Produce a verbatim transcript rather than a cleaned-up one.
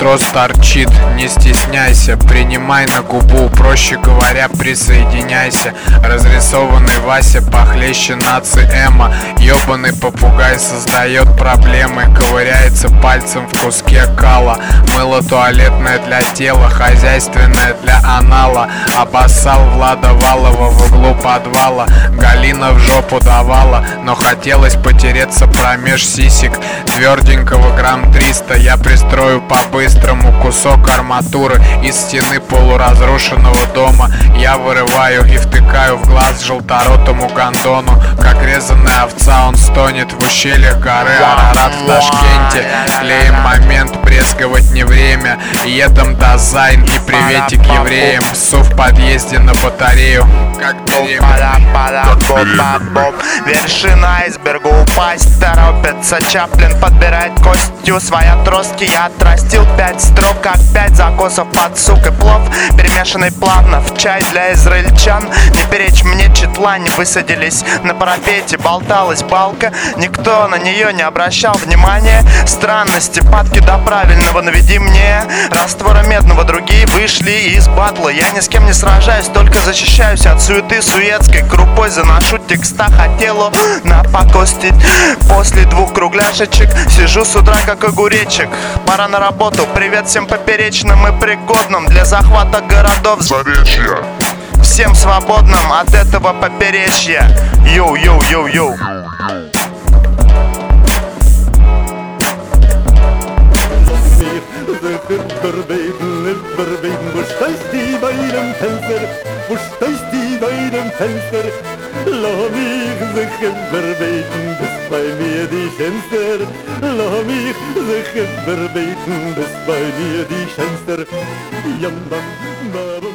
трос торчит, не стесняйся, принимай на губу, проще говоря, присоединяйся. Разрисованный Вася похлеще наци Эма. Ёбаный попугай создает проблемы, ковыряется пальцем в куске кала. Мыло туалетное для тела, хозяйственное для анала. Обоссал Влада Валова в углу подвала. Галина в жопу давала, но хотелось потереться промеж сисек. Тверденького грамм триста я пристрою по-быстрому кусок арматуры из стены полуразрушенного дома. Я вырываю и втыкаю в глаз желторотому гондону. Как резаная овца он стонет в ущельях горы Арарат в Ташкенте. Клеим момент, брезговать не время. Едом дизайн и приветик евреям. Су в подъезде на батарею, как беременный. Вершина айсберга упасть торопится. Чаплин подбирает костью свои отростки. Я отрастил пять строк, как пять закосов под сук. И плов, перемешанный плавно в чай для израильтян. Не перечь мне, четлань, высадились на парапете. Болталась балка, никто на нее не обращал внимания. Странности, падки до правильного наведи мне. Раствора медного другие вышли из батла. Я ни с кем не сражаюсь, только защищаюсь от суеты суетской. Крупой заношу текста, хотело напакостить. После двух кругляшечек сижу с утра как огуречек. Пора на работу, привет всем поперечным и пригодным для захвата городов Заречья. Всем свободным от этого поперечья. Йоу-йоу-йоу-йоу. Wo steist die bei dem Fenster? Wo steist die bei dem Fenster? Lass mich sich verbeten, bis bei mir die Fenster. Lass mich sich verbeten, bis bei mir die Fenster. Jam, bam, bam.